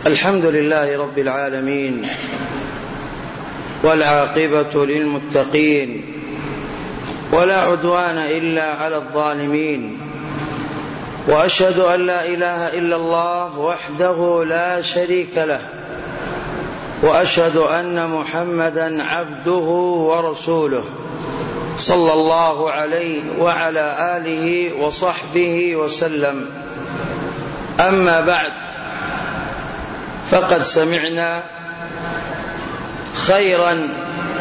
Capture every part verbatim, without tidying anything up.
الحمد لله رب العالمين، والعاقبة للمتقين، ولا عدوان إلا على الظالمين، وأشهد أن لا إله إلا الله وحده لا شريك له، وأشهد أن محمدا عبده ورسوله صلى الله عليه وعلى آله وصحبه وسلم. أما بعد، فقد سمعنا خيرا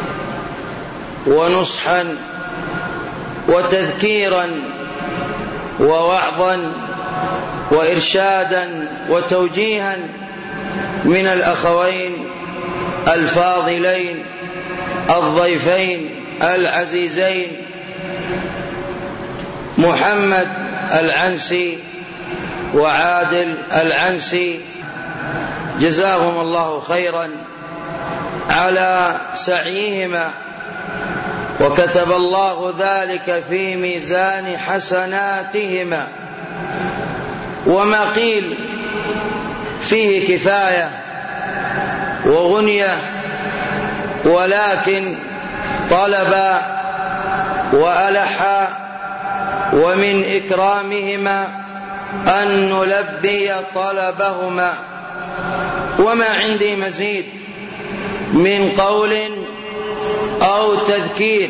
ونصحا وتذكيرا ووعظا وإرشادا وتوجيها من الأخوين الفاضلين الضيفين العزيزين محمد العنسي وعادل العنسي، جزاهم الله خيرا على سعيهما، وكتب الله ذلك في ميزان حسناتهما. وما قيل فيه كفاية وغنية، ولكن طلب وألح، ومن إكرامهما أن نلبي طلبهما. وما عندي مزيد من قول أو تذكير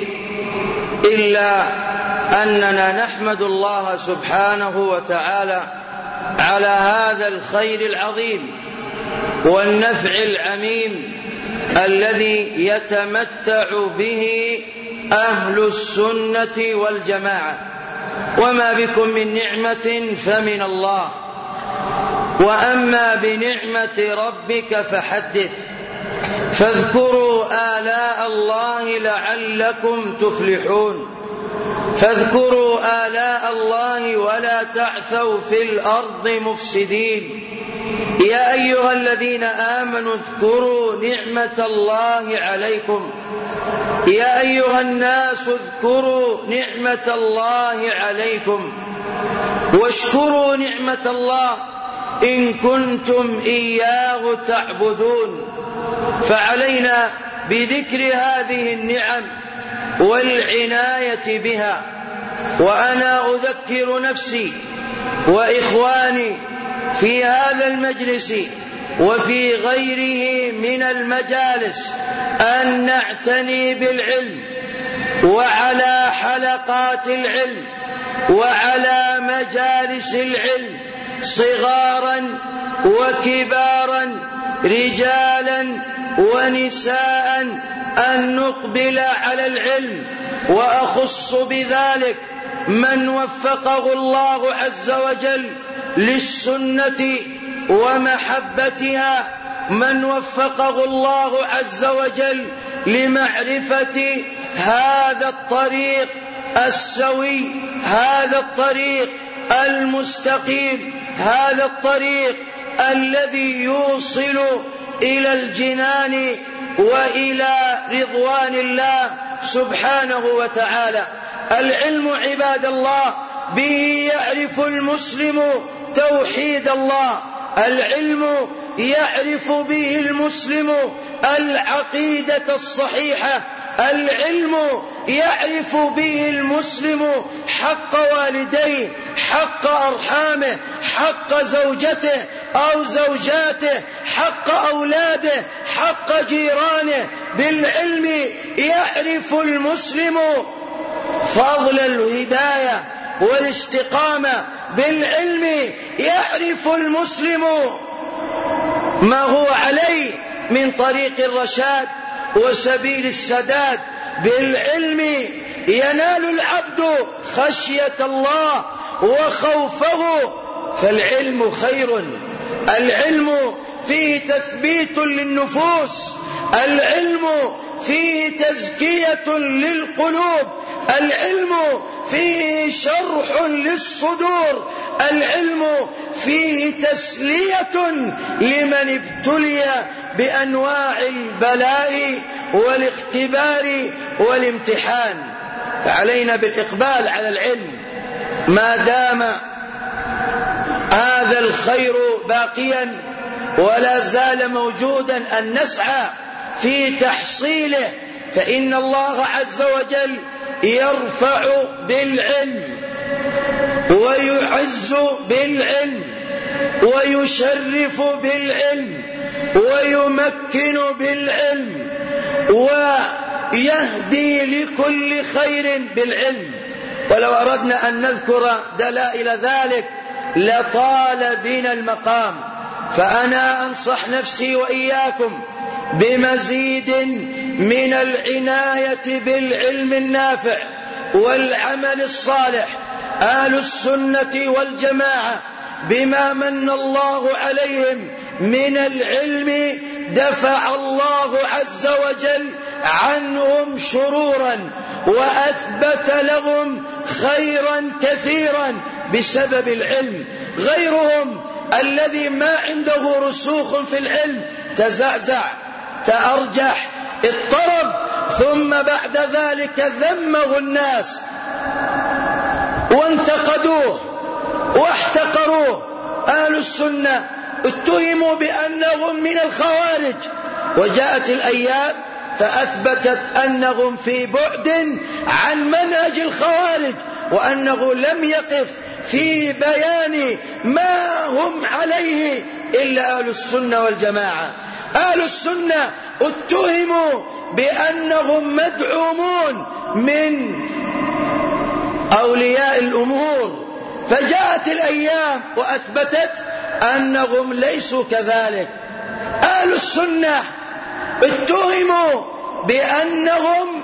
إلا أننا نحمد الله سبحانه وتعالى على هذا الخير العظيم والنفع العميم الذي يتمتع به أهل السنة والجماعة. وما بكم من نعمة فمن الله، وأما بنعمة ربك فحدث، فاذكروا آلاء الله لعلكم تفلحون. فاذكروا آلاء الله ولا تعثوا في الأرض مفسدين. يا أيها الذين آمنوا اذكروا نعمة الله عليكم. يا أيها الناس اذكروا نعمة الله عليكم واشكروا نعمة الله إن كنتم إياه تعبدون. فعلينا بذكر هذه النعم والعناية بها. وأنا أذكر نفسي وإخواني في هذا المجلس وفي غيره من المجالس أن نعتني بالعلم، وعلى حلقات العلم، وعلى مجالس العلم، صغارا وكبارا، رجالا ونساء، أن نقبل على العلم. وأخص بذلك من وفقه الله عز وجل للسنة ومحبتها، من وفقه الله عز وجل لمعرفة هذا الطريق السوي، هذا الطريق المستقيم، هذا الطريق الذي يوصل إلى الجنان وإلى رضوان الله سبحانه وتعالى. العلم عباد الله به يعرف المسلم توحيد الله، العلم يعرف به المسلم العقيدة الصحيحة، العلم يعرف به المسلم حق والديه، حق أرحامه، حق زوجته أو زوجاته، حق أولاده، حق جيرانه. بالعلم يعرف المسلم فضل الهداية والاستقامة. بالعلم يعرف المسلم ما هو عليه من طريق الرشاد وسبيل السداد. بالعلم ينال العبد خشية الله وخوفه. فالعلم خير، العلم فيه تثبيت للنفوس، العلم فيه تزكية للقلوب، العلم فيه شرح للصدور، العلم فيه تسلية لمن ابتلي بأنواع البلاء والاختبار والامتحان. فعلينا بالإقبال على العلم ما دام هذا الخير باقيا، ولا زال موجودا أن نسعى في تحصيله، فإن الله عز وجل يرفع بالعلم ويعز بالعلم ويشرف بالعلم ويمكن بالعلم ويهدي لكل خير بالعلم. ولو أردنا أن نذكر دلائل ذلك لطال بنا المقام، فأنا أنصح نفسي وإياكم بمزيد من العناية بالعلم النافع والعمل الصالح. أهل السنة والجماعة بما من الله عليهم من العلم دفع الله عز وجل عنهم شرورا وأثبت لهم خيرا كثيرا بسبب العلم. غيرهم الذي ما عنده رسوخ في العلم تزعزع، تأرجح، اضطرب، ثم بعد ذلك ذمه الناس وانتقدوه واحتقروه. أهل السنة اتهموا بأنهم من الخوارج، وجاءت الأيام فأثبتت أنهم في بعد عن منهج الخوارج، وأنه لم يقف في بيان ما هم عليه إلا أهل السنة والجماعة. أهل السنة اتهموا بأنهم مدعومون من أولياء الأمور، فجاءت الأيام وأثبتت أنهم ليسوا كذلك. أهل السنة اتهموا بأنهم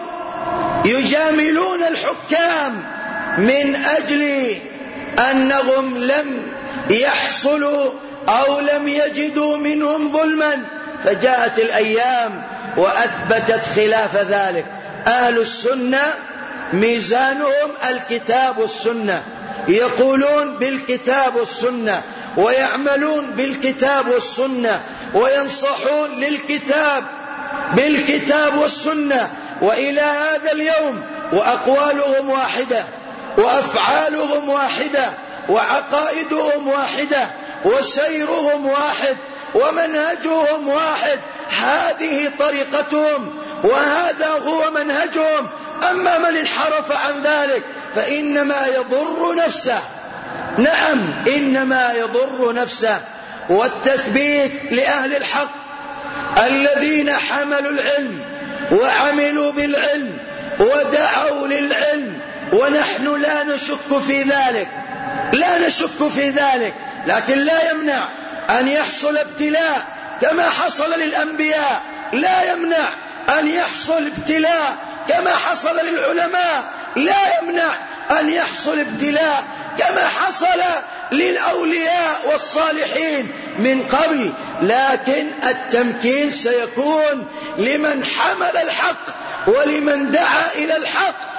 يجاملون الحكام من أجل أنهم لم يحصلوا أو لم يجدوا منهم ظلما، فجاءت الأيام وأثبتت خلاف ذلك. أهل السنة ميزانهم الكتاب والسنة، يقولون بالكتاب والسنة ويعملون بالكتاب والسنة وينصحون للكتاب بالكتاب والسنة، وإلى هذا اليوم وأقوالهم واحدة وأفعالهم واحدة وعقائدهم واحدة وسيرهم واحد ومنهجهم واحد. هذه طريقتهم وهذا هو منهجهم. أما من انحرف عن ذلك فإنما يضر نفسه، نعم إنما يضر نفسه. والتثبيت لأهل الحق الذين حملوا العلم وعملوا بالعلم ودعوا للعلم، ونحن لا نشك في ذلك، لا نشك في ذلك، لكن لا يمنع أن يحصل ابتلاء كما حصل للأنبياء، لا يمنع أن يحصل ابتلاء كما حصل للعلماء، لا يمنع أن يحصل ابتلاء كما حصل للأولياء والصالحين من قبل، لكن التمكين سيكون لمن حمل الحق ولمن دعا إلى الحق.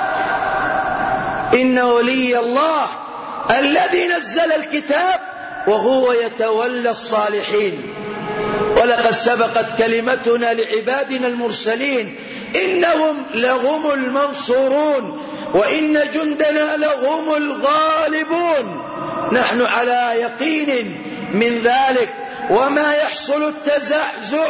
إن ولي الله الذي نزل الكتاب وهو يتولى الصالحين. ولقد سبقت كلمتنا لعبادنا المرسلين إنهم لهم المنصورون وإن جندنا لهم الغالبون. نحن على يقين من ذلك، وما يحصل التزعزع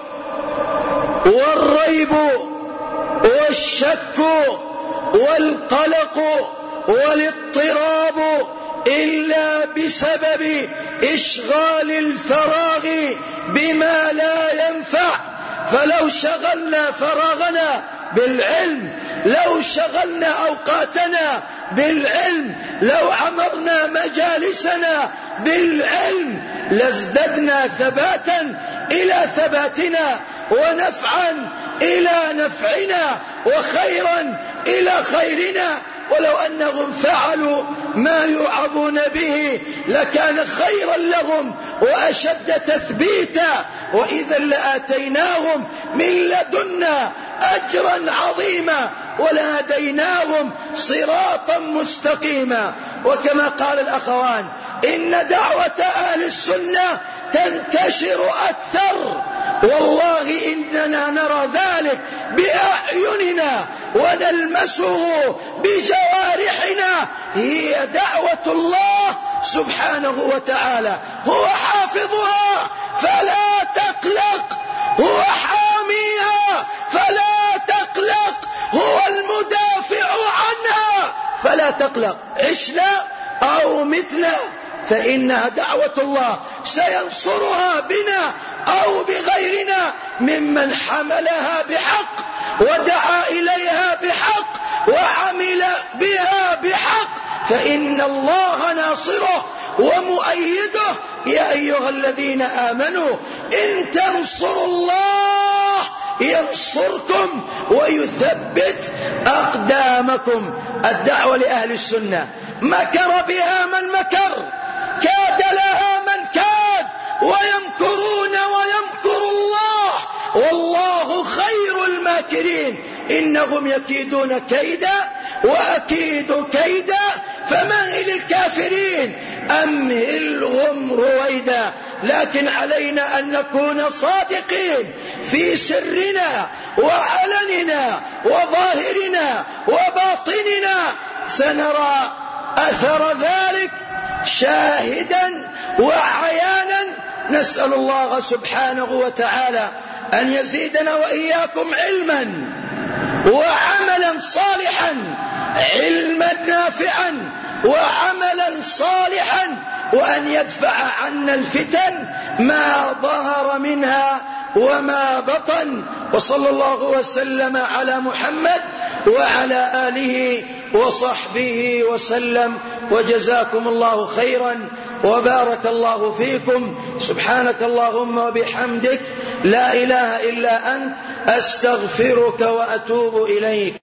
والريب والشك والقلق والاضطراب إلا بسبب إشغال الفراغ بما لا ينفع. فلو شغلنا فراغنا بالعلم، لو شغلنا أوقاتنا بالعلم، لو عمرنا مجالسنا بالعلم لازددنا ثباتا إلى ثباتنا ونفعا إلى نفعنا وخيرا إلى خيرنا. ولو أنهم فعلوا ما يوعظون به لكان خيرا لهم وأشد تثبيتا، وإذا لآتيناهم من لدنا أجرا عظيما ولهديناهم صراطا مستقيما. وكما قال الأخوان إن دعوة أهل السنة تنتشر أكثر، والله إننا نرى ذلك بأعيننا ونلمسه بجوارحنا. هي دعوة الله سبحانه وتعالى، هو حافظها فلا تقلق، هو حاميها فلا تقلق، هو المدافع عنها فلا تقلق. عشنا أو متنا فإنها دعوة الله سينصرها بنا أو بغيرنا ممن حملها بحق ودعا إليها بحق وعمل بها بحق، فإن الله ناصره ومؤيده. يا أيها الذين آمنوا إن تنصروا الله ينصركم ويثبت أقدامكم. الدعوة لأهل السنة مكر بها من مكر، كاد لها من كاد، ويمكرون ويمكر الله والله خير الماكرين. إنهم يكيدون كيدا وأكيد كيدا فمهل الكافرين أمهلهم رويدا. لكن علينا أن نكون صادقين في سرنا وعلننا وظاهرنا وباطننا، سنرى أثر ذلك شاهدا وعيانا. نسأل الله سبحانه وتعالى أن يزيدنا وإياكم علما وعملا صالحا، علما نافعا وعملا صالحا، وأن يدفع عنا الفتن ما ظهر منها وما بطن. وصلى الله وسلم على محمد وعلى آله وصحبه وسلم، وجزاكم الله خيرا وبارك الله فيكم. سبحانك اللهم وبحمدك لا إله إلا أنت أستغفرك وأتوب إليك.